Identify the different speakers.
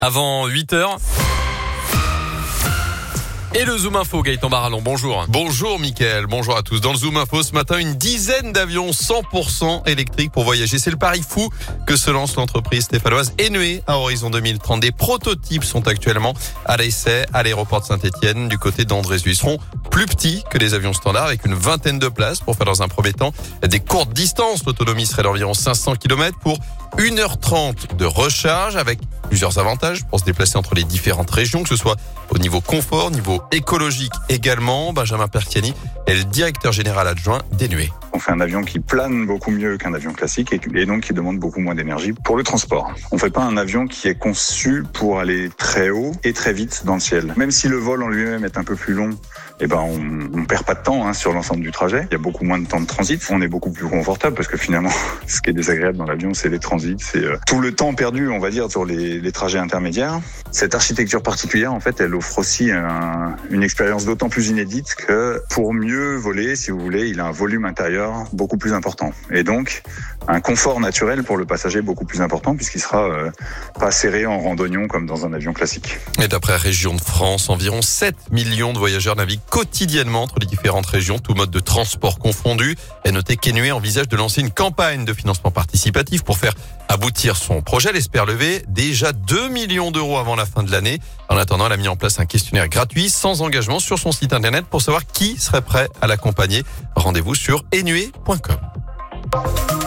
Speaker 1: Avant 8h. Et le Zoom Info, Gaëtan Barallon, bonjour.
Speaker 2: Bonjour Mickaël, bonjour à tous. Dans le Zoom Info ce matin, une dizaine d'avions 100% électriques pour voyager. C'est le pari fou que se lance l'entreprise stéphanoise Enue à horizon 2030. Des prototypes sont actuellement à l'essai à l'aéroport de Saint-Étienne du côté d'André-Zuy. Ils seront plus petits que les avions standards avec une vingtaine de places pour faire dans un premier temps des courtes distances. L'autonomie serait d'environ 500 km pour 1h30 de recharge avec plusieurs avantages pour se déplacer entre les différentes régions, que ce soit au niveau confort, niveau écologique également. Benjamin Perchiani est le directeur général adjoint d'Enue.
Speaker 3: On fait un avion qui plane beaucoup mieux qu'un avion classique et donc qui demande beaucoup moins d'énergie pour le transport. On fait pas un avion qui est conçu pour aller très haut et très vite dans le ciel. Même si le vol en lui-même est un peu plus long, on perd pas de temps sur l'ensemble du trajet. Il y a beaucoup moins de temps de transit. On est beaucoup plus confortable parce que finalement, ce qui est désagréable dans l'avion, c'est les transits, c'est tout le temps perdu, on va dire, sur les trajets intermédiaires. Cette architecture particulière, en fait, elle offre aussi une expérience d'autant plus inédite que pour mieux voler, si vous voulez, il a un volume intérieur beaucoup plus important. Et donc, un confort naturel pour le passager beaucoup plus important puisqu'il sera pas serré en randonnion comme dans un avion classique.
Speaker 2: Et d'après Région de France, environ 7 millions de voyageurs naviguent quotidiennement entre les différentes régions, tout mode de transport confondu. Et notez qu'Enue envisage de lancer une campagne de financement participatif pour faire aboutir son projet. Elle espère lever déjà 2 millions d'euros avant la fin de l'année. En attendant, elle a mis en place un questionnaire gratuit sans engagement sur son site internet pour savoir qui serait prêt à l'accompagner. Rendez-vous sur enue.com.